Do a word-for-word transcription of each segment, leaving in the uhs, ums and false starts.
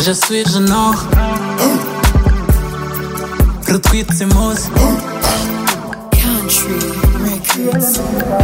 Je suis gênant. Retweets et mots. Country Records.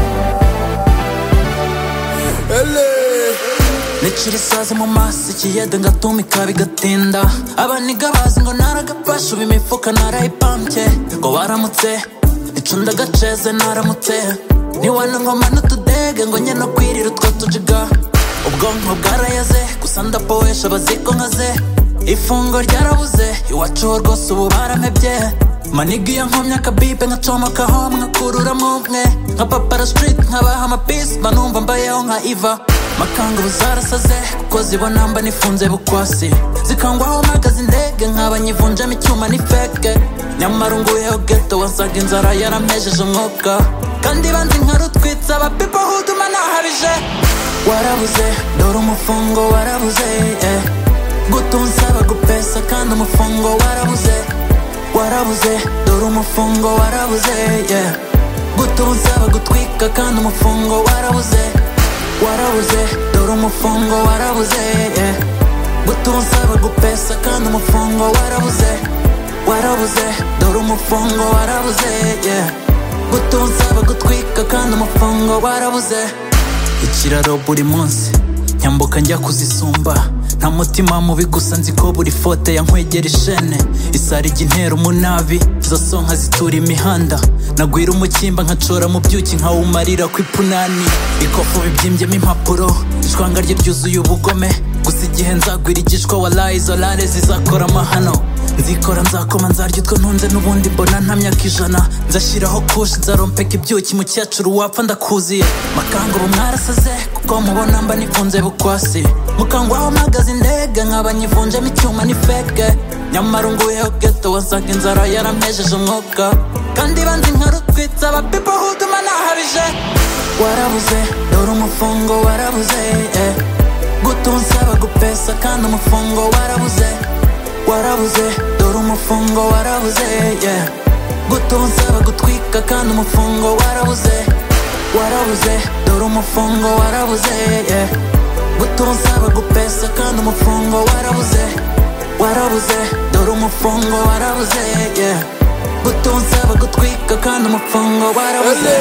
Nicira isazi mu maso ikiyede ngatumika bigatinda. Abaniga bazi ngo naragafashe ubu imifuka narayipambye. Ngo waramutse icunda agaceze naramutse. Niwana ngoma n'utudege ngo njye no kwirira utwo tujiga. Ubwonko bwarayaze gusa ndapowesha baziko nkaze. Ifungo ryarabuze iwacu ho rwose ubu baramebye. Maniga iyo nkomye akabibe nkacomokaho nkakururamo umwe. Nka papara street nkabaha amapisi banumva mbayeho nka Iva. Makanga uzarasaze kuko zibona mba nifunze bukwasi. Zikangwaho mpagaze indege nkaba nyivunjemo icyuma ni feke. Nyamara unguyeho ghetto wasaga inzara yarampejeje umwuka. Kandi banzi nkarutwitsa aba people who duma nahabije. Warabuze dore umufungo warabuze eh. Gutunsaba gupesa kandi umufungo warabuze. Warabuze dore umufungo warabuze yeah. Gutunsaba gutwika kandi umufungo warabuze. Warabuze dore umufungo warabuze yeah. Gutunsaba gupesa kandi umufungo warabuze. Warabuze dore umufungo warabuze yeah. Gutunsaba gutwika kandi umufungo warabuze. Ikiraro buri munsi nyambuka njya kuzisumba. Nta mutima mubi gusa nzi ko buri fote yankwegera ishene. Isari ijya intera umunabi izo sonka zitura imihanda. Nagwira umukimba nkacora mu byuki nkawumarira ku ipunani. Ikofu bibyimbyemo impapuro ishwanga rye ryuzuye ubugome. Gusa igihe nzagwira igishwa wallahi izo lare zizakora amahano. Nzikora nzakoma nzarya utwo ntunze n'ubundi mbona nta myaka ijana. Nzashyiraho kushi nzarompeka ibyuki mu cyacuru wapfa ndakuziye. Makanga ubu mwarasaze kuko mubona mba nifunze bukwasi. Mukangwaho mpagaze indege nkaba nyivunjemo icyuma ni feke. Nyamara unguyeho ghetto wasaga inzara yarampejeje umwuka. Kandi banzi nkarutwitsa aba people who duma nahabije. Warabuze dore umufungo warabuze eh. Gutunsaba gupesa kandi umufungo warabuze. Warabuze dore umufungo warabuze yeah. Gutunsaba gutwika kandi umufungo warabuze. Warabuze dore umufungo warabuze yeah. Gutunsaba gupesa kandi umufungo warabuze. Warabuze dore umufungo warabuze yeah. Gutunsaba gutwika kandi umufungo warabuze.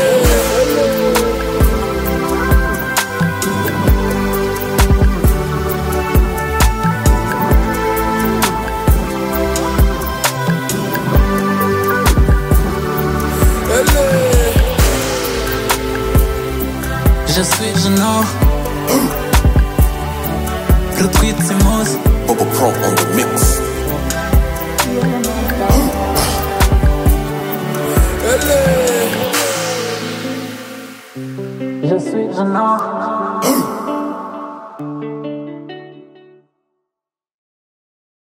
Je suis gênant. Retweets et mots. Bubba Pro on the mix. Je suis gênant.